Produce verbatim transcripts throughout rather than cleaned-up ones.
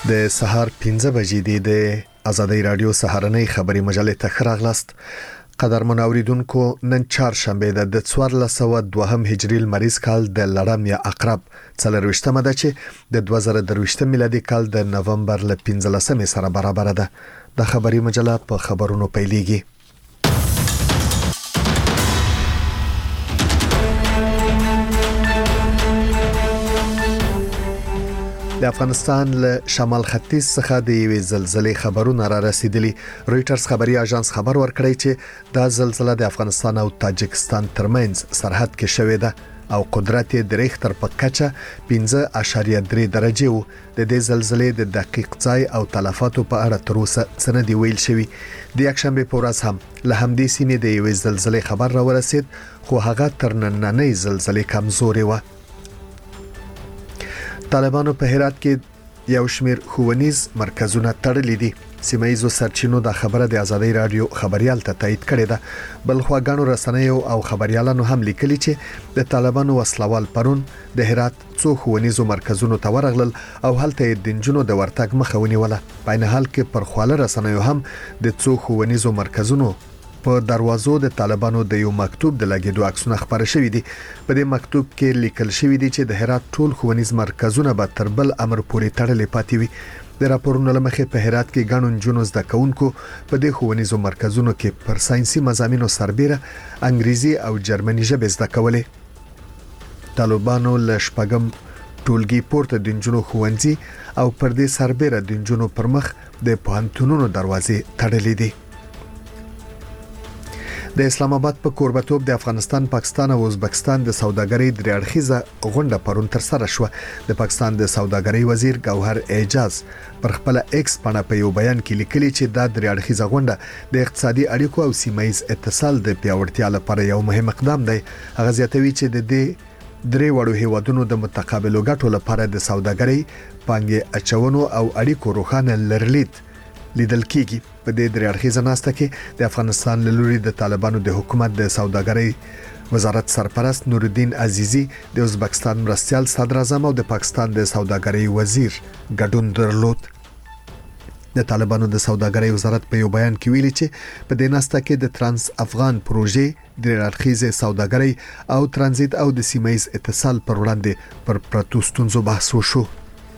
د سهار پنځه بجې دي د آزادۍ رادیو سهارنۍ خبري مجلې ته خراغلاست. قدرمن اوریدونکو، نن چهارشنبه د څوارلس سوه دوهم هجري لمریز کال د لړم یا عقرب څلرویشتمه ده چې د دوه زره درویشتم میلادي کال د نومبر ل پنځلسمې سره برابر ده. د خبري مجله په خبرونو پیلېږي. د افغانستان له شمال ختیځ څخه د یوې زلزلې خبرونه را رسیدلي. رويټرز خبري اژانس خبر ورکړی چې دا زلزلہ د افغانستان او تاجکستان ترمنځ سرحد کې شوې ده او قدرت یې د ریختر په کچه پنځه اعشاریه درې درجه وو. د دې زلزلې د دقیق ځای او تلفاتو په اړه تر اوسه څه نه دی ویل شوی. د یکشنبه په ورځ هم له همدې سیمې د یوې زلزلې خبر را ورسید، خو هغه تر نننۍ زلزلې کمزورې و. طالبانو په هرات کې یو شمېر ښوونیز مرکزونه تړلي دي. سیمه ییزو سرچینو دا خبره د آزادۍ رادیو خبريال ته تایید کړې ده. بل خو غاڼو رسنیو او خبريالانو هم لیکلي چې د طالبانو وسلوال پرون د هرات څو ښوونیزو مرکزونو ته ورغلل او هلته د نجونو د ورتګ مخه ونیوله. په عین حال کې پر خواله رسنیو هم د څو ښوونیزو مرکزونو په دروازو د طالبانو د یو مکتوب د لګیدو عکسونه خبره شوې دي. په دې مکتوب کې لیکل شوی دی چې د هرات ټول ښوونیز مرکزونه به تر بل امر پورې تړلې پاتې وي. د راپورونو لمخې په هرات کې غاڼو نجونو زده کوونکو په دې ښوونیزو مرکزونو کې پر ساينسي مضامینو سربېره انګریزي او جرمني ژبه زده کولې. طالبانو له شپږم ټولګي پورته د نجونو ښوونځي او پر دې سربېره د نجونو پر مخ د پوهنتونونو دروازې تړلې دي. د اسلام آباد په کوربتوب د افغانستان، پاکستان او ازبکستان د سوداګرۍ درې اړخیزه غونډه پرون تر سره شوه. د پاکستان د سوداګرۍ وزیر ګوهر اعجاز پر خپل ایکس باندې په یو بیان کې لیکلي چې دا درې اړخیزه غونډه د اقتصادي اړیکو او سیمه‌ییز اتصال د پیاوړتیا لپاره یو مهم اقدام دی. هغه زیاتوي چې د دې درې وړو هیوادونو د متقابلو ګټو لپاره د سوداګرۍ، پانګې اچونو او اړیکو روښانه لرلید لیدل کیږي. په دې درې اړخیزه ناسته کې د افغانستان له لوري د طالبانو د حکومت د سوداګرۍ وزارت سرپرست نور الدین عزیزی، د ازبکستان مرستیال صدر اعظم او د پاکستان د سوداګرۍ وزیر ګډون درلود. د طالبانو د سوداګرۍ وزارت په یو بیان کې ویلي چې په دې ناسته کې د ترانس افغان پروژې درې اړخیزه سوداګرۍ او ترانزیت او د سیمه‌ییز اتصال پر وړاندې پر پرتو ستونزو بحث وشو.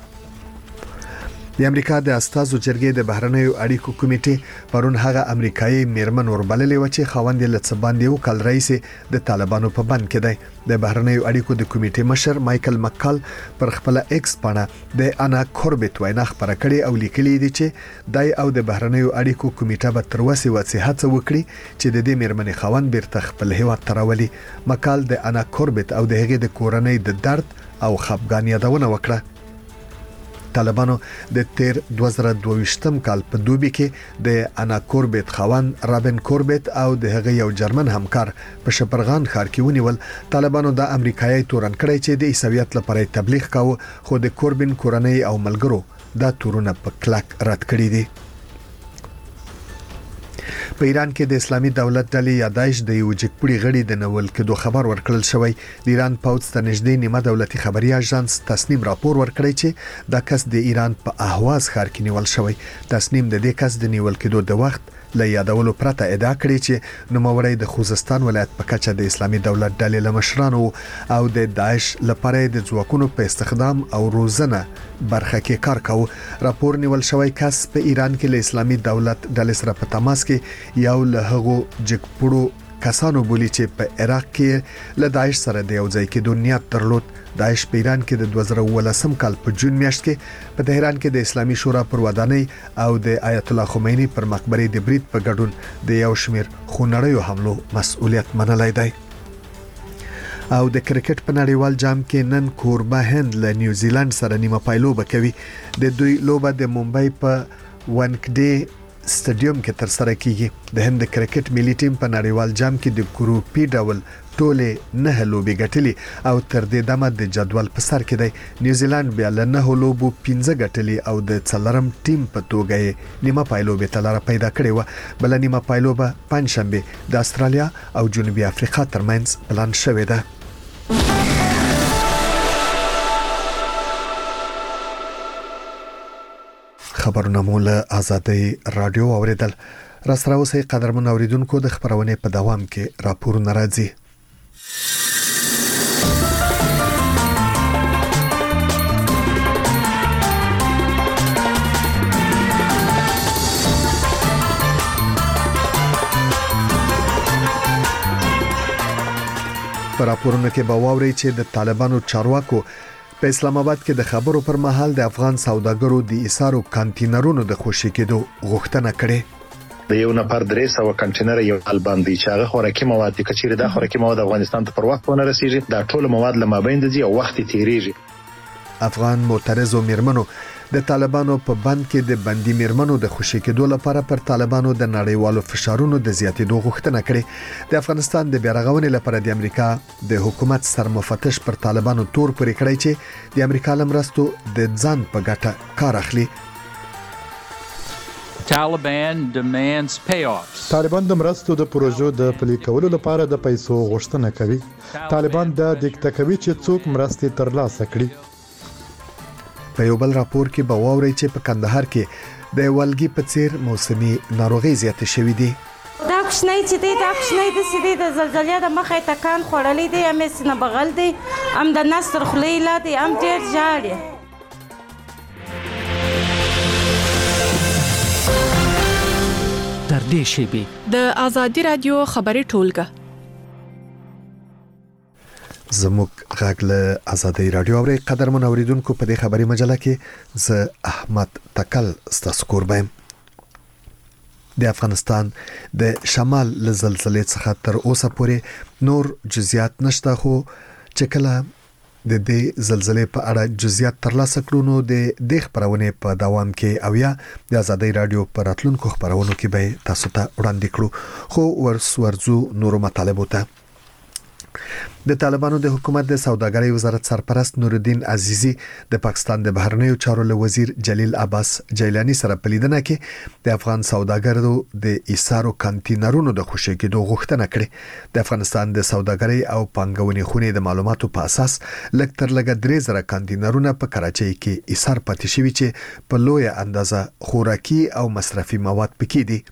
د امریکا د استازو جرګې د بهرنیو اړیکو کمیټې پرون هغه امریکایي میرمن وربللې و چې خاوند یې لڅ باندې یو کال رئیس د طالبانو په بند کې دی. د بهرنیو اړیکو د کمیټې مشر مایکل مکال پر خپل ایکس باندې د انا کوربت وینا خبره کړې او لیکلي دي چې دای او د بهرنیو اړیکو کمیټه به تر وسه وڅ وکړي چې د دې میرمن خاوند بیرته خپل هیواد تراولي. مکال د انا کوربت او د هغې د کورنۍ د درد او خفګان یادونه وکړه. طالبانو د تیر دوه زره دوه کال په دوبي کې د انا کوربت خاوند رابن کوربت او د هغه یو جرمن همکار په شپرغان ښار کې ونیول. طالبانو د امریکایي تورن کړی چې د عیسویت لپاره تبلیغ کاوه، خو د کوربن کورنۍ او ملګرو دا تورونه په کلک رد کړی دي. په ایران کې د اسلامي دولت ډلې یا داعش د یو جګپړي غړي د نول کېدو خبر ورکړل شوی. د ایران پوځ ته نږدې نیمه دولتي خبري اژانس تصنیم راپور ورکړی چې دا کس د ایران په اهواز ښار کې نیول شوی. تصنیم د دې کس د نیول کېدو د وخت له یادولو پرته ادعا کړې چې نوموړی د خوزستان ولایت په کچه د اسلامي دولت ډلې له مشرانو او د داعش لپاره د ځواکونو په استخدام او روزنه برخه کې کار کاوه. راپور نیول شوی کس په ایران کې له اسلامي دولت ډلې سره په تماس کې یو له هغو جګپړو کسانو بولی چې په عراق کې له داعش سره د یو ځای کېدو نیت درلود. داعش په ایران کې د دوه زره اوولسم کال په جون میاشت کې په تهران کې د اسلامي شورا پر ودانۍ او د آیت الله خمینی پر مقبره د برید په ګډون د یو شمیر خونړیو حملو مسؤلیت منلای دی. او د کرکټ په نړیوال جام کې نن کوربه هند له نیوزیلند سره نیمه پایلوبه کوي. د دوی لوبه د ممبئی په وانکډې سټیډیم کې تر سره کیږي. د هند کرکټ ملي ټیم په نړیوال جام کې د ګروپي ډول ټوله نه لوبي ګټلي او تر دې دمه د جدول په سر کې دی. نیوزیلند بیا له نه لوبو پنځه ګټلي او د څلورم ټیم په توګه نیمه پایلوبه تلاره پیدا کړې و. بل نیمه پایلوبه پنځشنبه د استرالیا او جنوبي افریقا ترمنځ پلان شوې ده. خبرونه مو له آزادۍ رادیو اوریدل. را سره اوسئ قدرمن اوریدونکو، د خبرونې په دوام کې راپورونه راځي. په راپورونو کې به واورئ چې د طالبانو چارواکو په اسلام آباد کې د خبرو پر مهال د افغان سوداګرو د ایثارو کانټینرونو د خوشی کېدو غوښتنه کړې. د یو نفر درې سوه کانټینر یو حال باندې چې هغه خوراکي مواد دي، کچېرې دا خوراکي مواد افغانستان ته پر وخت ونه رسیږي، دا ټول مواد له مابین دي او وخت تیریږي. افغان معترضو میرمنو د طالبانو په بند کې د بندي میرمنو د خوشی کېدو لپاره پر طالبانو د نړیوالو فشارونو د زیاتېدو غوښتنه کړې. د افغانستان د بیارغونې لپاره د امریکا د حکومت سرمفتش پر طالبانو تور پورې کړی چې د امریکا لمرستو د ځان په ګټه کار اخلي. Taliban demands payoffs. طالبان د مرستو د پروژو د پلي کولو لپاره د پیسو غوښتنه کوي. طالبان د دیکته کوي چې څوک مرستې ترلاسه کړي. په یو بل راپور کې به واورئ چې په کندهار کې د والګي په څیر موسمي ناروغي زیاتې شوې دي. دا کوښنۍ چې دی دا کوښنۍ د سیدي د زلزلې د مخې تکان خوړلې دی، هم سینه بغل دی، هم د نس تر خولې لاندې هم ډېر ژاړي. تر دې شیبې د آزادي رادیو خبري ټولګه زموږ غږ له آزادۍ رادیو اوري. قدرمن اوریدونکو، په دې خبري مجله کې زه احمد تکل ستاسو قربان. د افغانستان د شمال له زلزلې څخه تر اوسه پورې نور جزئیات نشته، خو چې کله د دې زلزلې په اړه جزئیات ترلاسه کړو نو د دې خبرونه په دوام کې او یا د آزادۍ رادیو پر راتلونکو خبرونو کې به تاسو ته وړاندې کړو. خو ورس ورزو نورو مطالبو ته د طالبانو د حکومت د سوداګرۍ وزارت سرپرست نورالدین عزیزی د پاکستان د بهرنیو چارو له وزیر جلیل عباس جیلانی سره په لیدنه کې د افغان سوداګرو د ایثارو کانټینرونو د خوشی کېدو غوښتنه کړې. د افغانستان د سوداګرۍ او پانګونې خونې د معلوماتو په اساس لږ تر لږه درې زره کانټینرونه په کراچۍ کې ایثار پاتې شوي چې په لویه اندازه خوراکي او مصرفي مواد پکې دي.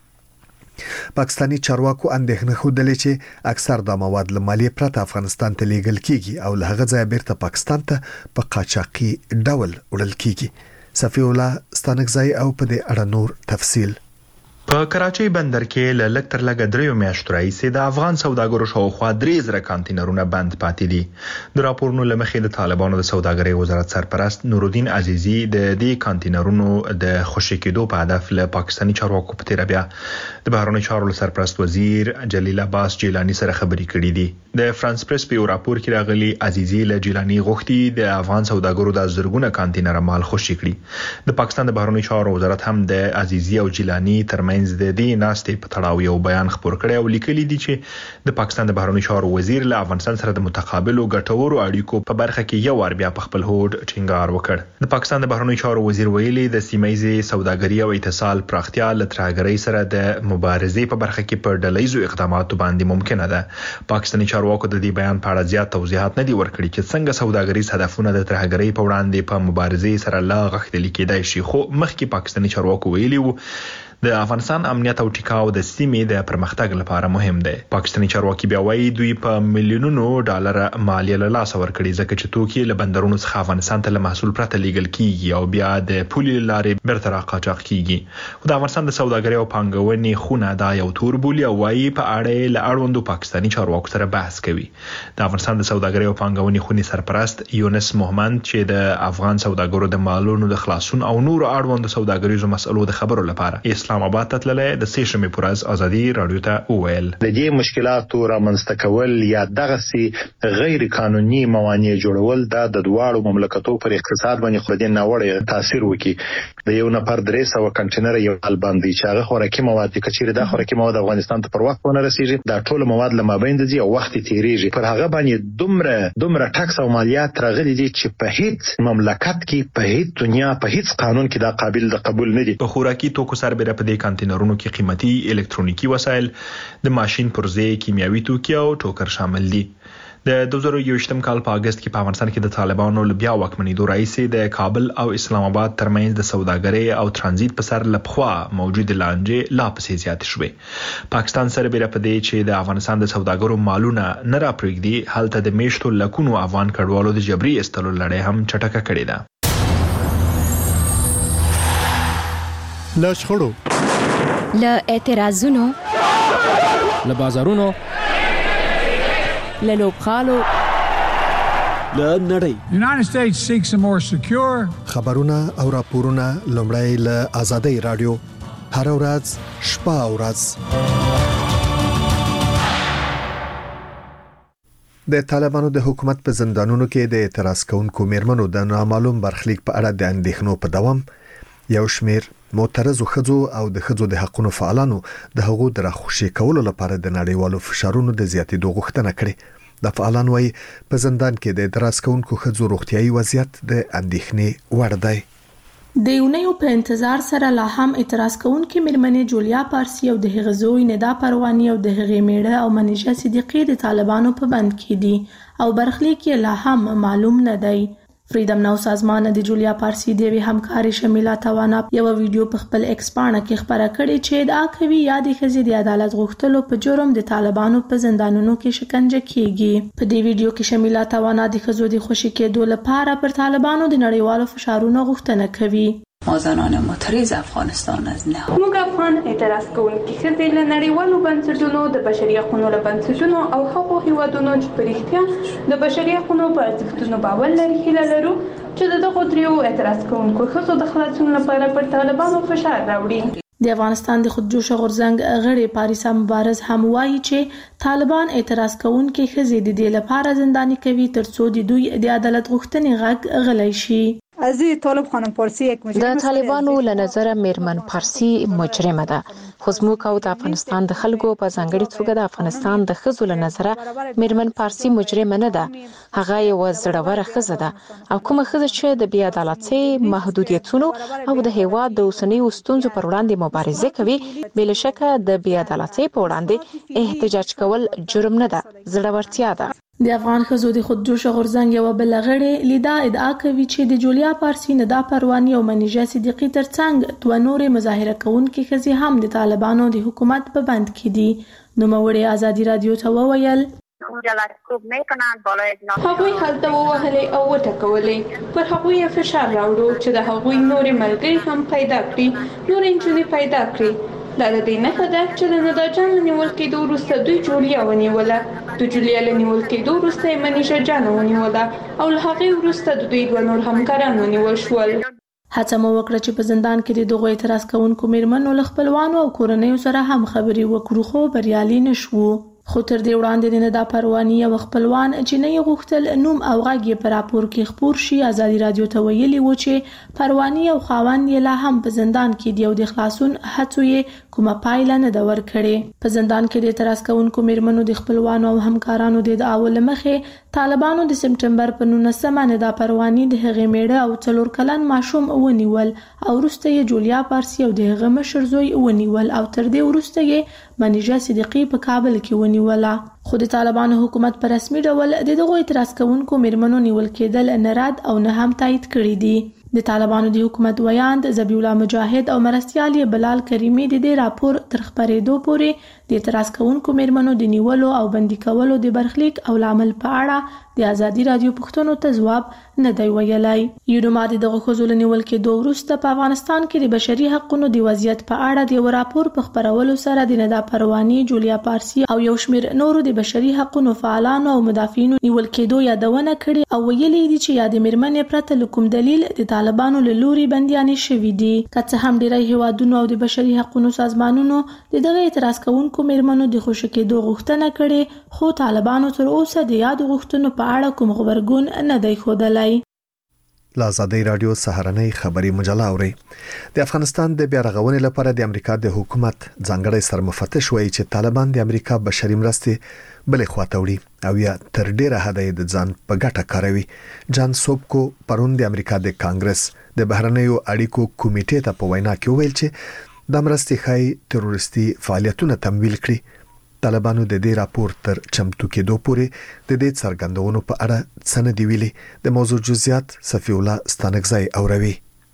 پاکستانی چارواکو اندېښنه خوده چې اکثر د مواد له مالیې پرته افغانستان ته لیږل کیږي او له هغه ځایه بیرته پاکستان ته په قاچاقي ډول وړل کیږي. صفی الله ستانکزای او په دې اړه نور تفصیل. په کراچۍ بندر کې ل لکتر لګ دریو میاشتو راځي د افغان سوداګرو شاوخوا درې زره کانټینرونه بند پاتې دي. د راپورونو لمخې د طالبانو د سوداګرۍ وزارت سرپرست نورالدین عزیزی د دې کانټینرونو د خوشی کېدو په هدف له پاکستاني چارواکو په تیر بیا د بهرنی چارو سرپرست وزیر جلیل عباس جیلانی سره خبرې کړې دي. د فرانس پریس په راپور کې راغلي عزیزی له جیلانی غوښتي د افغان سوداګرو د زرګونه کانټینر مال خوشی کړي. د پاکستان د بهرنی چارو وزارت هم د عزیزی او جیلانی ترمنځ د دې ناستې په تړاو یو بیان خبر کړی او لیکلي دي چې د پاکستان د بهرنی چارو وزیر له افغانستان سره د متقابلو ګټورو اړیکو په برخه کې یو ور بیا په خپل هوډ ټینګار وکړ. د پاکستان د بهرنی چارو وزیر ویلي د سیمایي سوداګري او اتصال پراختیا له ترهګرۍ سره د مبارزې په برخه کې پر ډلهیزو اقداماتو باندې ممکنه ده. پاکستاني چارواکو د دې بیان په اړه زیات توضیحات نه دي ورکړي چې څنګه سوداګریز هدفونه د ترهګرۍ په وړاندې په مبارزې سره لا غښتلي کېدای شي. خو مخکې پاکستاني چارواکو ویلي وو د افغانستان امنیت او ټیکاو د سیمې د پرمختګ لپاره مهم دی. پاکستاني چارواکي بیا وایي دوی په میلیونونو ډالر مالیه له لاسه ورکړي ځکه چې توکي له بندرونو څخه افغانستان ته له محصول پرته لیږل کیږي او بیا د پولي لارې بیرته راقاچاق کیږي. خو د افغانستان د سوداګرۍ او پانګونې خونه دا یو تور بولي او وایي په اړه له اړوندو پاکستاني چارواکو سره بحث کوي. د افغانستان د سوداګرۍ او پانګونې خونې سرپرست یونس محمد چې د افغان سوداګرو د مالونو د خلاصون او نور اړوندو سوداګریزو مسئلو د خبرو لپاره اسلام آباد ته تللی د سې شنبې پر ورځ آزادي رادیو ته وویل د دې مشکلاتو رامنځته کول یا دغه سي غیر قانوني موانع جوړول د دواړو مملکتو پر اقتصاد باندې خو د ناوړه تاثیر وکي. د یو نفر درې سوه کانټینر یو حال باندې چې هغه خوراکي مواد کچېرې د خوراکي مواد افغانستان ته پر وخت ونه رسیږي، دا ټول مواد له مابین دي او وخت تیریږي. پر هغه باندې دومره دومره ټاکس او مالیات راغلي دي چې په هیڅ مملکت کې په هیڅ دنیا په هیڅ قانون کې دا قابل د قبول نه دي. په خوراکي توکو سربېره په دې کانټینرونو کې قیمتي الکترونیکی وسایل، د ماشين پرزې، کیمیاوي توکي او ټوکر شامل دي. د دوه زره یوویشتم کال په اگست کې په افغانستان کې د طالبانو له بیا واکمنېدو راځي د کابل او اسلام آباد ترمنځ د سوداګرۍ او ترانزیت په سر لپخوا موجود لانجې لا پسې زیات شوې. پاکستان سره بیره پدې چې د افغانستان د سوداګرو مالونه نه راپرېږدي، هلته د میشتو لکونو افغان کډوالو د جبري استلو لړۍ هم چټکه کړې ده. له شخړو، له اعتراضونو، له بازارونو، له لوبخالو، له نړۍ. United States seeks a more secure خبرونه او راپورونه لومړی له آزادۍ رادیو هر ورځ شپه او ورځ. د طالبانو د حکومت په زندانونو کې د اعتراض کوونکو میرمنو د نامعلوم برخلیک په اړه د اندېښنو په دوام یو شمېر معترضو ښځو او د ښځو د حقوقو فعالانو د حقوقو د راخوشي کولو لپاره د نړیوالو فشارونو د زیاتېدو غوښتنه کړې. د فعالان وايي په زندان کې د اعتراض کوونکو ښځو روغتيایي وضعیت د اندېښنې وړ دی. د یونیو په انتظار سره لا هم اعتراض کوونکې میرمنې جولیا پارسی او د هغې زوی ندا پروانی او د هغې میړه او منیژه صدیقی د طالبانو په بند کې دي او برخلیک یې لا هم معلوم نه دی. فریدم ناو سازمان د جولیا پارسی د وی همکاري شمیله توانا یو ویډیو په خپل ایکس پاڼه کې خبره کړې چې دا کوي یادې خزې د عدالت غوښتلو په جرم د طالبانو په زندانونو کې شکنجه کیږي. په دې ویډیو کې شمیله توانا د خزو د خوشي کېدو لپاره پر طالبانو د نړیوالو فشارونو غوښتنه کوي. ما زنان معترض افغانستان از نه موږ افغان اعتراض کوونکي ښځې له نړیوالو بنسټونو د بشري حقوقو له بنسټونو او هغو هیوادونو چې په رښتیا د بشري حقوقو په ارزښتونو باور لري هیله لرو چې دغه دریو اعتراض کوونکو ښځو د خلاصون لپاره پر طالبانو فشار راوړي. د افغانستان د خودجوش غورځنګ غړي پاریسا مبارز هم وایي چې طالبان اعتراض کوونکي ښځې د دې لپاره زنداني کوي ترڅو د دوی د عدالت غوښتنې غږ غلی شي. از طالب خانم پارسی یک مجرم د طالبانو له نظر میرمن پارسی مجرمه ده، خو زموږ او د افغانستان د خلکو په ځانګړي توګه د افغانستان د ښځو له نظره میرمن پارسی مجرمه نه ده. هغه یو زړوره ښځه ده او کومه ښځه چې د بې عدالتۍ، محدودیتونو او د هیواد د اوسنیو ستونزو پر وړاندې مبارزه کوي، بې شکه د بې عدالتۍ په وړاندې احتجاج کول جرم نه ده، زړورتیا ده. د افغان ښځو د خودجوش غورځنګ یو بل غړي لیدا ادعا کوي چې د جولیا پارسی، ندا پروانی او منیژه صدیقی ترڅنګ دوه نورې مظاهره کوونکې ښځې هم د طالبانو د حکومت په بند کې دي. نوموړې ازادي رادیو ته وویل هغوی هلته ووهلې او وټکولې، پر هغوی فشار راوړو چې د هغوی نورې ملګري هم پیدا کړي، نورې نجونې پیدا کړي. دا د دې نښه ده چې د ندا جان له نیول کېدو وروسته دوی جولیا ونیوله، د جولیا له نیول کېدو وروسته یې منیژه جان ونیوله او له هغې وروسته د دوی دوه نور همکاران ونیول شول. هڅه مو وکړه چې په زندان کې د دغو اعتراض کوونکو میرمنو له خپلوانو او کورنیو سره هم خبرې وکړو، خو بریالي نه شوو. خو تر دې وړاندې د ندا پروانی او خپلوان چې نه یې غوښتل نوم او غږ یې په راپور کې خپور شي، ازادي رادیو ته ویلي و چې پروانی او خاوند یې لا هم په زندان کې دی او د خلاصون هڅو یې کومه پایله نه ده ورکړې. په زندان کې د اعتراض کوونکو میرمنو د خپلوانو او همکارانو د ادعاو له مخې طالبانو د سپټمبر په نولسمه ندا پروانی د هغې میړه او څلور کلن ماشوم ونیول او وروسته یې جولیا پارسی او د هغه مشر زوی ونیول او تر دې وروسته یې منیژه صدیقی په کابل کې ونیوله. خو د طالبانو حکومت په رسمي ډول د دغو اعتراض کوونکو میرمنو نیول کېدل نه رد او نه هم تایید کړي دي. د طالبانو د حکومت ویاند ذبیح الله مجاهد او مرستیال یې بلال کریمی د دې راپور تر خپرېدو پورې د اعتراض کوونکو میرمنو د نیولو او بندي کولو د برخلیک او لامل په اړه د ازادي رادیو پوښتنو ته ځواب نه دی ویلی. یونما د دغو ښځو له نیول کېدو وروسته په افغانستان کې د بشري حقوقو د وضعیت په اړه د یو راپور په خپرولو سره د ندا پروانی، جولیا پارسی او یو شمېر نورو د بشري حقوقو فعالانو او مدافعینو نیول کېدو یادونه کړې او ویلي دي چې یادې میرمنې پرته له کوم دلیل د طالبانو له لوري بندیانې شوي دي. که څه هم ډیری هیوادونو او د بشري حقوقو سازمانونو د دغه اعتراض کوونکو میرمنو د خوشي کېدو غوښتنه کړې، خو طالبانو تر اوسه د یادو غوښتنو په اړه کوم غبرګون نه دی ښودلی. له ازادۍ راډیو سهارنۍ خبري مجله اوري. د افغانستان د بیا رغونې لپاره د امریکا د حکومت ځانګړی سرمفتش وایي چې طالبان د امریکا بشري مرستې بلې خواته وړي او یا تر ډیره حده د ځان په ګټه کاروي. جان سوبکو پرون د امریکا د کانګرس د بهرنیو اړیکو کمیټې ته په وینا کې وویل چې د مرستې ښایي تروریستي فعالیتونه تمویل کړي. طالبانو د دې راپور تر چمتو کېدو پورې د دې څرګندونو په اړه څه نه دی ویلي. د موضوع جزئیات صفی الله ستانکزی اوروي.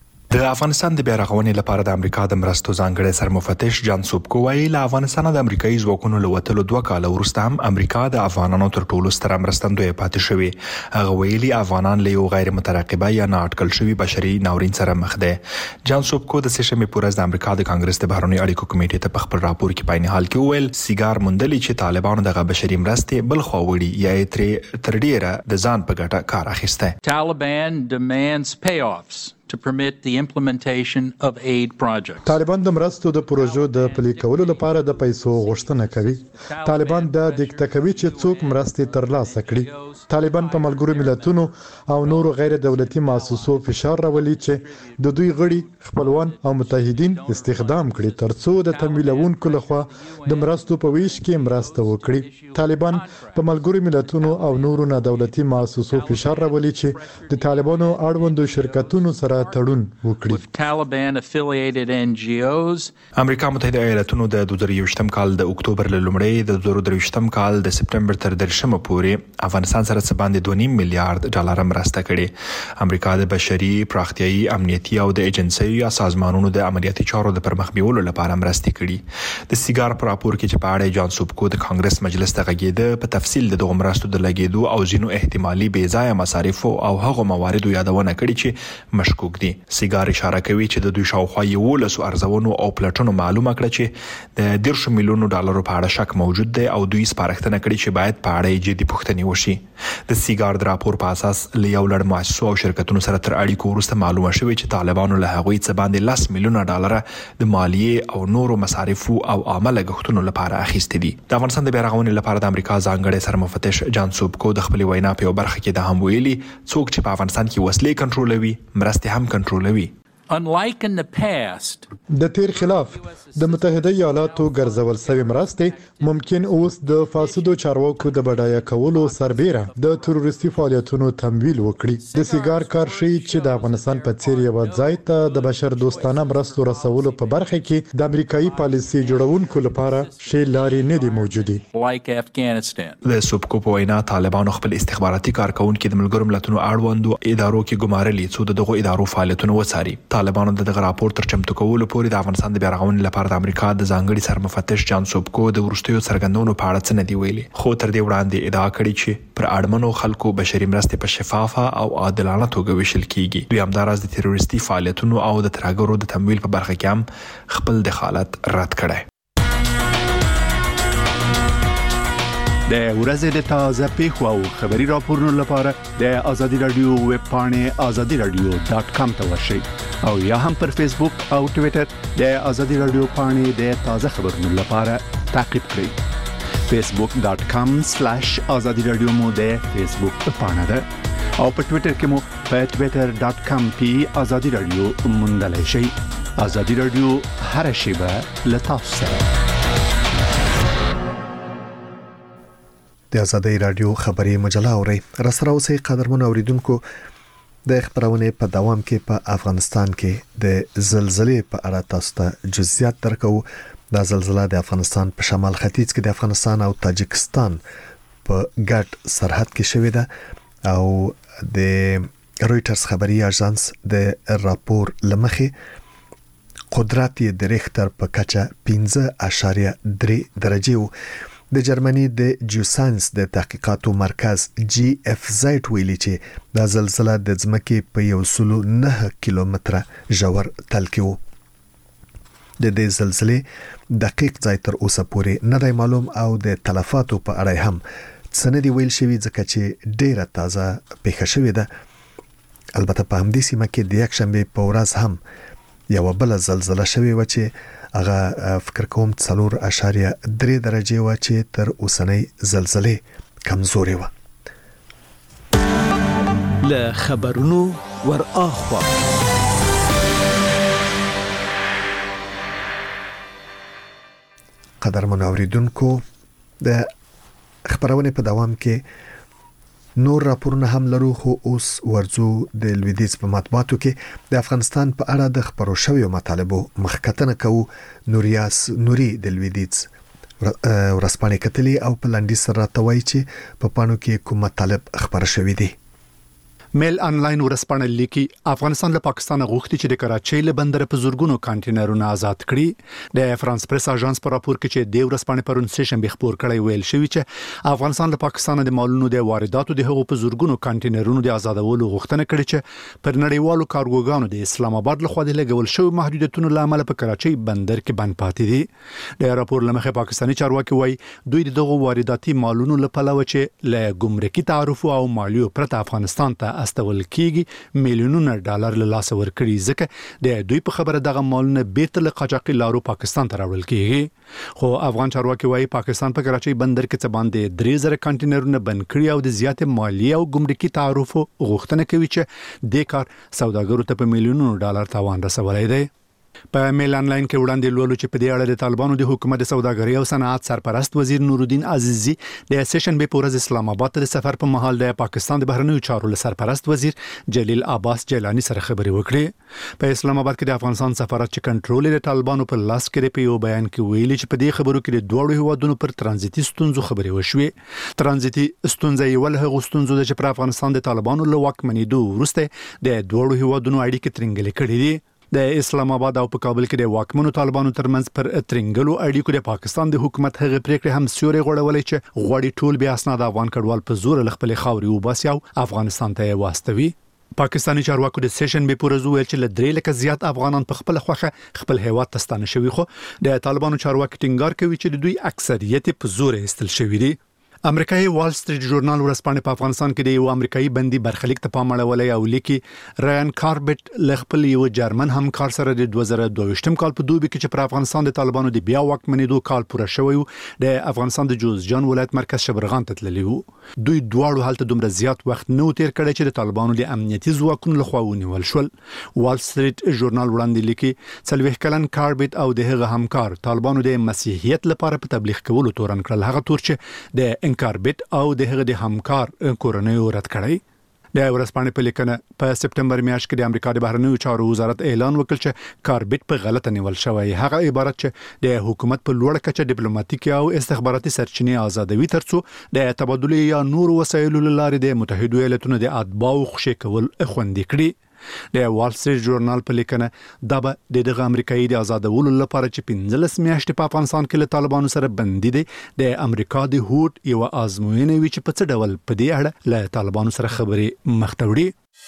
د افغانستان د بیارغونې لپاره د امریکا د مرستو ځانګړي سرمفتش جان سوبکو وايي له افغانستان د امریکایي ځواکونو له وتلو دوه کاله وروسته هم امریکا د افغانانو تر ټولو ستره مرستندوی پاتې شوی. هغه ویلي افغانان له یو غیر مترقبه یا نااټکل شوی بشري ناورین سره مخ دي. جان سوبکو د سشنبه پورز د امریکا د کانګرس د بهرنی اړیکو کمیټې ته په خپل راپور کې په حال کې ویل سیګار مندلې چې طالبانو دغه بشري مرستې بل خو وړي یا تر تر ډیره د ځان په ګټه کار اخیسته. Taliban demands payoffs to permit the implementation of aid projects. طالبان د مرستو د پروژو د پلي کولو لپاره د پیسو غوښتنه کوي. طالبان د دیکته کوي چې څوک مرستې ترلاسه کړي. طالبان په ملګرو ملتونو او نورو غیر دولتي مؤسسو فشار راولي چې د دوی غړي خپلوان او متحدین استخدام کړي ترڅو د تمویلونکو لخوا د مرستو په ویش کې مرسته وکړي. طالبان په ملګرو ملتونو او نورو نه دولتي مؤسسو فشار راولي چې د طالبانو اړوندو شرکتونو سره تړون وکړي. Taliban affiliated N G Os. امریکا متحده ایالاتونو د دوه زره یوویشتم کال د اکتوبر له لومړۍ د دوه زره درویشتم کال د سپټمبر تر درشمه پورې افغانستان سره څه باندې دوه نیم میلیارډ ډالر مرسته کړې. امریکا د بشري پراختیايي امنیتي او د ایجنسۍ یا سازمانونو د عملیاتي چارو د پرمخ بیولو لپاره مرستې کړې. د سیګار په راپور کې چې په اړه جان سوبکو د کانګرس مجلس ته غږیده په تفصیل د دغه مرستو د لګیدو او ځینو احتمالي بې ځایه مصارف او هغه مواردو یادونه کړې چې مشکوک دي. سیګار اشاره کوي چې د دوی شاوخوا یولس ارزونو او پلټونو معلومه کړه چې د دیرش میلیونو ډالرو په اړه شک موجود دی او دوی سپارښتنه کړې چې باید په اړه جدي پوښتنې وشي. د سیګار د راپور په اساس له یو لړ مؤسسو او شرکتونو سره تر اړیکو وروسته معلومه شوې چې طالبانو له هغوی څخه باندې لس میلیونه ډالر د مالیې او نورو مصارفو او عامه لګښتونو لپاره اخیستي دي. د افغانستان د بیارغونې لپاره د امریکا ځانګړي سرمفتش جان سوبکو د خپل وینا په یو برخه کې د هم ویلي څوک چې په افغانستان کې وسلې کنټرولوي مرستې هم کنټرولوي. Unlike in the past, د تیر خلاف د متحده ایالاتو ګرځول شوی مرستې ممکن اوس د فاسدو چارواکو د بډایه کولو سربیره د تروریستي فعالیتونو تمویل وکړي. د سیګار کار شي چې د افغانستان په څیر یو ځای ته د بشر دوستانه مرستو رسولو په برخه کې د امریکایي پالیسي جوړونکو لپاره شی لارې نه دي موجودي. like Afghanistan. د سوبکو په وینا طالبانو خپل استخباراتي کارکونکو د ملګرو ملتونو اړوندو ادارو کې ګمارلي څو دغه ادارو فعالیتونه وڅاري. طالبانو د دغه راپور تر چمتو کولو پورې د افغانستان د بیارغونې لپاره د امریکا د ځانګړي سرمفتش جان سوبکو د ورستیو څرګندونو په اړه څه نه دی ویلي. خو تر دې وړاندې ادعا کړې چې پر اړمنو خلکو بشري مرستې په شفافه او عادلانه توګه ویشل کیږي. دوی همداراز د تروریستي فعالیتونو او د ترهګرو د تمویل په برخه کې هم خپل دخالت رد کړی. د ورځې د تازه پیښو او خبري راپورونو لپاره د ازادي رادیو ویب پاڼې ازادي رادیو ډاټ کام ته ورشئ او یا هم پر فیسبوک او ټوئیټر د ازادي رادیو پاڼې د تازه خبرونو لپاره تعقیب کړئ. فیسبوک ډاټ کام سلیش ازادي رادیو مو د فیسبوک پاڼه ده او په ټوئیټر کې مو په ټوئیټر ډاټ کام پی ازادي رادیو موندلای شئ. ازادي رادیو هر شیبه له تاسو سره. د ازادي رادیو خبري مجله اوري رسره اوسې قدرمن اوریدونکو د خبرونه په دوام کې په افغانستان کې د زلزلې په اړه تاسو ته جزئیات درکو. د زلزلې د افغانستان په شمال ختیځ کې د افغانستان او تاجکستان په ګډ سرحد کې شوې ده او د رويټرز خبري اژانس د راپور لمخې قدرت یې د ریختر په کچه پنځه اعشاریه درې درجه د جرمني د جیوساینس د تحقیقاتو مرکز جی اف زد ویلي چې د زلزلې د ځمکې په یو سلو نه کیلومتره ژور تل کې وو. د دې زلزلې دقیق ځای تر اوسه پورې نه دی معلوم او د تلفاتو په اړه هم څه نه دی ویل شوی ځکه چې ډیره تازه پیښه شوې ده. البته په همدې سیمه کې د یک شنبه په ورځ هم یو بل زلزلہ شوې و چې هغه فکر کوم څلور اعشاریه درې درجه و چې تر اوسنۍ زلزلې کمزوري و. له خبرونو ور اخوا قدرمن اوریدونکو د خبرونه په دوام کې نور راپورونه هم لرو خو اوس ورزو د لویدیز په مطبوعاتو کې د افغانستان په اړه د خبرو شویو مطالبو مخکتنه کوو. نوریاس نوري د لویدیز ورسپانې کتلې او په لنډي سره توای چې په پانو کې کوم مطالب خبره شوې دي. میل انلاین ورسپانه لیکي افغانستان له پاکستان غوښتي چې د کراچۍ له بندر په زورګونو کانټینرونه آزاد کړي. د فرانس پریس اژانس پر راپور کې چې د ورسپانه پرون سیشن به خبر کړی ویل شوی چې افغانستان له پاکستان د مالونو د وارداتو د هغو په زورګونو کانټینرونو د آزادولو غوښتنه کړې چې پر نړیوالو کارګوګانو د اسلام آباد لخوا د لګول شوی محدودیتونو لامل په کراچۍ بندر کې بند پاتې دي. د راپور لمخې پاکستاني چارواکي وایي دوی دغه وارداتي مالونو لپاره چې له ګمرکي تعرفو او مالیو پرته افغانستان ته استول کیږي میلیونونه ډالر له لاس ورکړي ځکه د دوی په خبره دغه مالونه بیرته له قاچاقي لارو پاکستان ته راوړل کیږي. خو افغان چارواکي وایي پاکستان په کراچۍ بندر کې څه باندې درې زره کانټینرونه بند کړي او د زیات مالیه او ګمرکي تعرفو غوښتنه کوي چې د کار سوداګرو ته په میلیونونو ډالر تاوان رسولای دی. په میل انلاین کې وړاندې لولو چې په دې اړه د طالبانو د حکومت سوداګرۍ او صنعت سرپرست وزیر نورالدین عزیزی د سیشن به پورز اسلام آباد ته د سفر په مهال د پاکستان د بهرنیو چارو له سرپرست وزیر جلیل عباس جیلانی سره خبرې وکړې. په اسلام آباد کې د افغانستان سفارت چې کنټرول د طالبانو په لاس کې په یو بیان کې ویلي چې په دې خبرو کې د دوه هیوادونو پر ترانزیتي ستونزو خبرې وشوې. ترانزیتي ستونزې یو له هغو ستونزو د چې پر افغانستان د طالبانو له واکمنېدو وروسته د دوه هیوادونو اړیکې ترنګلې کړې دي. د اسلام آباد او په کابل کې د واکمنو طالبانو ترمنځ پر ترنګلو اړیکو د پاکستان د حکومت هغه پریکړه هم سیوري غوړولې چې غوړي ټول بیا اسناد افغان کډوال په زور خپل خاوري وباسي او افغانستان ته واستوي. پاکستاني چارواکو د سیشن به پورزو ویل چې لدرې لکه زیات افغانان په خپل خوخه خپل هیواد ته ستانه شوي خو د طالبانو چارواکي ټینګار کوي چې د دوی اکثریت په زور استل شوی دی. امریکایي وال سټریټ ژورنال ورسپانې په افغانستان کې د یو امریکایي بندي برخلیک ته پام اړولی او لیکي رایان کاربټ له خپل یو جرمن همکار سره د دوه زره دوه ویشتم کال په دوبي کې چې پر افغانستان د طالبانو د بیا واکمنېدو کال پوره شوی و د افغانستان د جوزجان ولایت مرکز شبرغان ته تللی وو. دوی دواړو هلته دومره زیات وخت نه تیر کړی چې د طالبانو د امنیتي ځواکونو لخوا ونیول شول. وال سټریټ ژورنال وړاندې لیکي څلوېښت کلن کاربټ او د هغه همکار طالبانو د مسیحیت لپاره په تبلیغ کولو تورن کړل. هغه تور چې د انکاربټ او د هغه د همکار کورنۍ رد کړی. د ورسپانې په لیکنه په سپټمبر میاشت کې د امریکا د بهرنیو چارو وزارت اعلان وکړ چې کاربټ په غلطه نیول شوی. هغه عبارت چې د حکومت په لوړ کچه ډیپلوماټیکي او استخباراتي سرچینې آزادوي ترڅو د تبادله یا نور وسایلو لارې د متحده ایالاتونو د اتباعو خوشي کول خوندي کړي. د وال سټریټ ژورنال په لیکنه دا به د دغه امریکایي د آزادولو لپاره چې پنځلس میاشتې په افغانستان کې له طالبانو سره بندي دي د امریکا د هوټ یو آزموینه وی چې په څه ډول په دې اړه له طالبانو سره خبرې مخته وړي.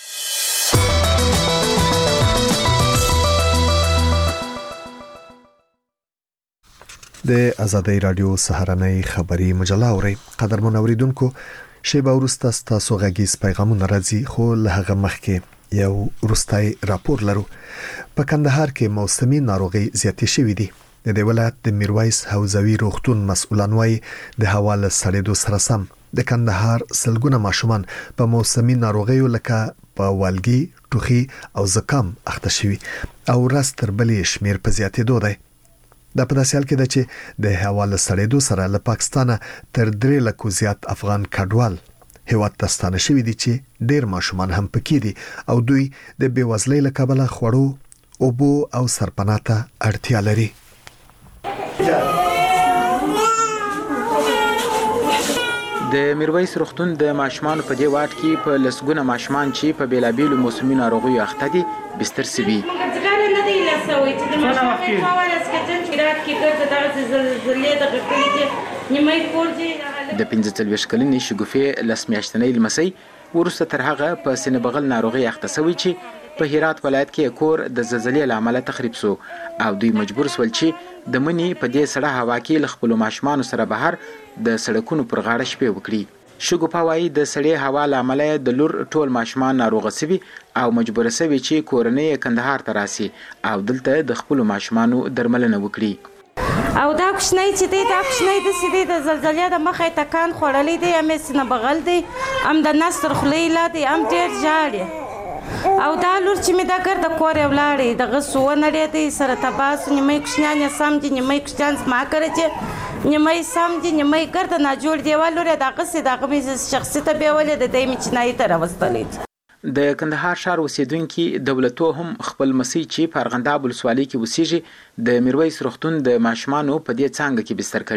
د ازادۍ رادیو سهارنۍ خبری مجله اوري قدرمن اوریدونکو شیبه ورسته تاسو غږیز پیغامونه راځي خو له هغه مخکې یو وروستای راپور لرو. په کندهار کې موسمي ناروغي زیاتې شوې دي. د دې ولایت د میرویس حوزوي روغتون مسؤلان وايي د هوا له سړېدو سره سم د کندهار سلګونه ماشومان په موسمي ناروغیو لکه په والګي، ټوخي او زکام اخته شوي او ورځ تر بلې شمیر په زیاتېدو دی. دا په داسې حال کې ده چې د هوا له سړېدو سره له پاکستانه تر درې لکو زیات افغان کډوال هیواد ته ستانه شوي دي چې ډېر ماشومان هم پکې دي او دوی د بېوزلۍ له کبله خوړو، اوبو او سرپناه ته اړتیا لري. د میرویس روغتون د ماشومانو په دې واټ کې په لسګونه ماشومان چې په بیلابیلو موسمي ناروغیو اخته دي بستر سوي. د پنځه څلوېښت کلنې شګوفې لس میاشتنۍ لمسۍ وروسته تر هغه په سینه بغل ناروغي اخته شوی چې په هرات ولایت کې کور د زلزلې له امله تخریب شو او دوی مجبور شول چې د منی په دې سړه هوا کې له خپلو ماشومانو سره بهر د سړکونو پر غاړه شپې وکړي. شګوفه وایي د سړې هوا له امله د لور ټول ماشومان ناروغه شوي او مجبور شوي چې کورنۍ یې کندهار ته راسي او دلته د خپلو ماشومانو درملنه وکړي. او دا کوچنی چې دی دا کوچنی داسې دی د زلزلې د مخه یې تکان خوړلی دی هم یې سینه بغل دی هم د نس تر خولې لا دی هم ډېر ژاړي او دا لور چې مې دا ګرده کور یې ولاړې دغه سو ونړېدی سره تباه سو نیمه یې کوچنیان یې سم دي نیمه یې کوچنیان زما کره چې نیمه یې سم دي نیمه یې ګرده ناجوړ دیوال لور یې دغسې د هغه مې شخصي ته بیولې د دی مې چینایي ته راوستلی دی. د کندهار ښار اوسیدونکي دولتو هم خپل مسیح چې په ارغنداب ولسوالۍ کې اوسیږي د میرویس روغتون د ماشومانو په دې څانګه کې بستر کړي.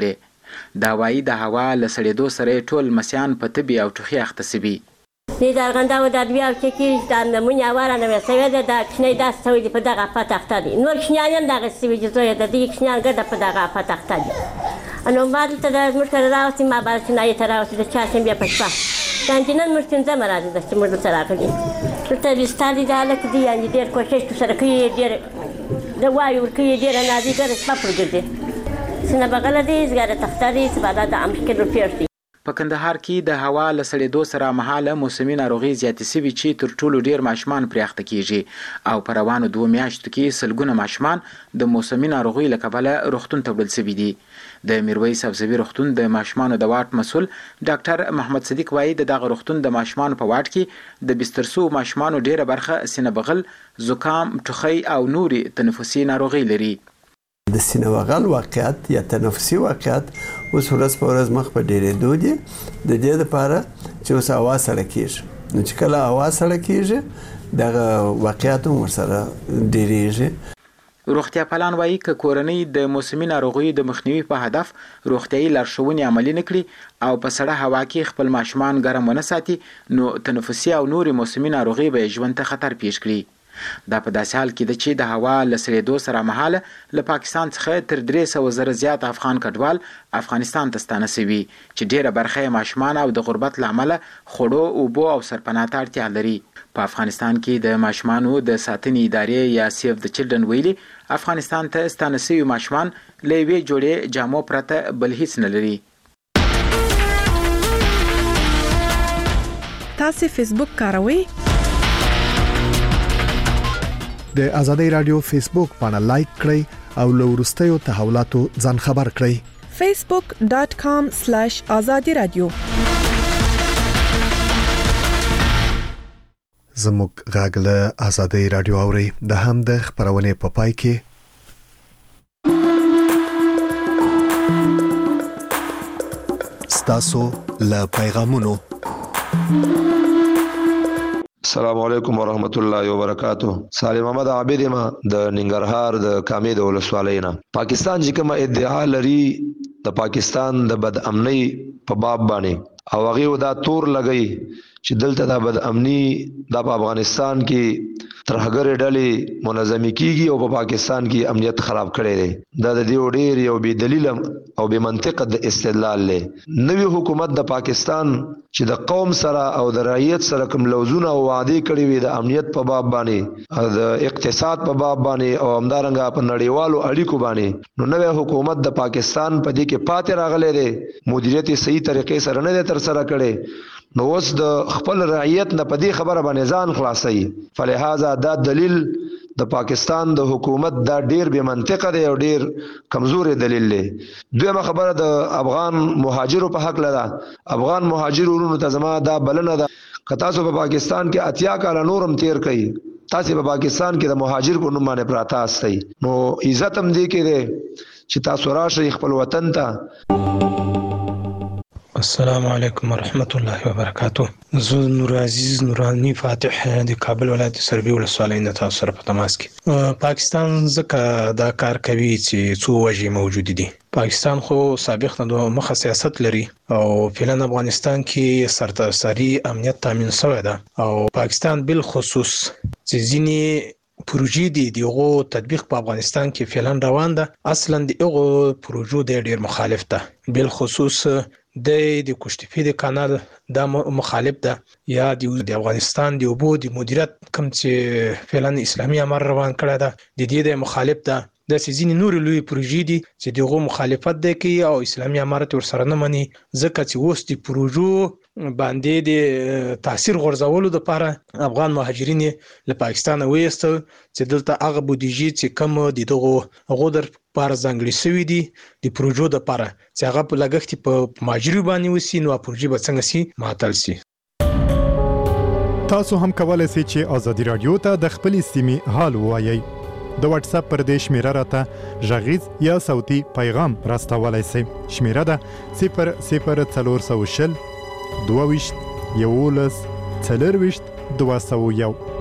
دا وایي د هوا له سړېدو سره ټول مسیان په تبي او ټوخي اخته سوي. دې د ارغنداو د ادویه او چکې د نمونې هوا رانوې سوې ده. دا کوچنی داسې سوی دي په دغه افت اخته دي. نور کوچنیان هم دغسې سوي دي زویه د دې کوچنیان ګرده په دغه افت اخته دي. نو ما دلته د زموږ سره راوستي ما بعد چینایي ته راوستي د چهارشنبې په شپه دا نجنن موږ پنځمه ورځ ده چې موږ دلته راغلي. دلته ویستالي د هلک دي یعنې ډېر کوښښ ورسره کوي ډېر د وایو ورکوي ډېره نازیګره شپه پر ګرځي. سینه بغله دی زګاره تخته دی سبادا د امشکل پیښ دی. په کندهار کې د هوا له سړېدو سره مهاله موسمي ناروغي زیاتې سوي چې تر ټولو ډېر ماشومان پرې اخته کیږي او په روانو دوو میاشتو کې سلګونه ماشومان د موسمي ناروغۍ له کبله روغتون ته وړل سوي دي. د میرویس سبزوي روغتون د ماشومانو د واټ مسؤل ډاکټر محمد صدیق وایي د دغه روغتون د ماشومانو په واټ کې د بستر سوو ماشومانو ډېره برخه سینه بغل، زکام، ټوخی او نورې تنفسي ناروغۍ لري. د سینه بغل واقعیت یا تنفسي واقعیت اوس ورځ په ورځ مخ په ډېرېدو دي. د دې لپاره چې اوس هوا سړه کېږي نو چې کله هوا سړه کېږي دغه واقعیت هم ورسره ډېرېږي. روغتیا پالان وایي که کورنۍ د موسمي ناروغیو د مخنیوي په هدف روغتیایي لارښوونې عملي نه کړي او په سړه هوا کې خپل ماشومان ګرم ونه ساتي نو تنفسي او نورې موسمي ناروغۍ به یې ژوند ته خطر پیښ کړي. دا په داسې حال کې ده چې د هوا له سړېدو سره مهاله له پاکستان څخه تر درې سوه زره زیات افغان کډوال افغانستان ته ستانه سوي چې ډېره برخه یې ماشومان او د غربت له امله خوړو، اوبو او سرپناه ته اړتیا لري. په افغانستان کې د ماشومانو د ساتنې ادارې یا سیف د چلډرن ویلي افغانستان ته ستانه سوي ماشومان له یوې جوړې جامو پرته بل هیڅ نه لري. تاسو فیسبوک کاروئ؟ د ازادۍ رادیو فیسبوک باندې لایک کړئ او له وروستیو تحولاتو ځان خبر کړئ. facebook dot com slash azadi radio. زموږ غږ له ازادۍ رادیو اوري. د هم د خبرونه په پای کې ستاسو له پیغامونو. السلام علیکم ورحمت الله وبرکاتہ. سالم احمد عابد ما د ننګرهار د کامې د ولسوالۍ نه. پاکستان چې کومه ادعا لري د پاکستان د بد امنۍ په باب باندې او هغه دا تور لګي چې دلته د بد امني د افغانستان کې ترهګر ډلې منظمي کیږي او په پاکستان کې امنیت خراب کړي دي. دا د دې ډېر یو بې دلیل او بې منطق د استدلال له نوې حکومت د پاکستان چې د قوم سره او د رعیت سره کوم لوزونه او وعده کړي وي د امنیت په باب باندې د اقتصاد په باب باندې او همدارنګه په نړیوالو اړیکو باندې نو نوې حکومت د پاکستان په دې کې پاتې راغلي دي مدیریت صحیح طریقې سره نه تر سره کړي نو اوس د خپل رعیت نه په دې خبره باندې ځان خلاصي. فلهذا دا دلیل د پاکستان د حکومت دا ډیر بې منطقه دی او ډیر کمزوري دلیل دی. دویمه خبره د افغان مهاجرو په حق لده. افغان مهاجرونو ته زما دا بلنه ده که تاسو په پاکستان کې اتیا کاله نورم تیر کړئ تاسو په پاکستان کې د مهاجر په نوم باندې پراته استئ نو عزت هم دی کې دی چې تاسو راشئ خپل وطن ته. السلام علیکم ورحمت الله وبرکاتہ. زه نور عزیز نورانی فاتح د کابل ولایت سروي ولسوالۍ نه تاسو سره په تماس کې. پاکستان ځکه دا کار کوي چې څو وجې موجود دي. پاکستان خو سابق نه دوه مخه سیاست لري او فعلا افغانستان کې سرتاسري امنیت تامین شوی ده او پاکستان بل خصوص چې ځینې پروژې دي دغه تطبیق په افغانستان کې فعلا روان ده. اصلا دغه پروژو د ډیر مخالف ده بل خصوص د د کوشتفي د کانال د مخالف ده یا د افغانستان د اوبو د مدیریت کوم چې فعلا اسلامي امر روان کړی ده د دې د مخالف ده. د سيزين نور لوی پروژې دي چې دغه مخالفت ده کوي او اسلامي امارت ورسره نه مني ځکه چې اوس د پروژو باندې د تاثیر غورځولو لپاره افغان مهاجرین له پاکستان وېستل چې دلته هغه بودیجه چې کم د دغه غودر پر ځنګړي سوي دي د پروژو لپاره چې هغه په لګښت په مهاجرو باندې وسی نو پروژې به څنګه سي معطل سي. تاسو هم کولای شئ چې ازادي رادیو ته د خپل سیمې حال وایي. د واتس اپ پر دې شمیره راته ژغیز یا صوتي پیغام راستولای شئ. شمیره ده صفر صفر څلور سوه شل دوه ویشت یولس څلور ویشت دوه سوه یو.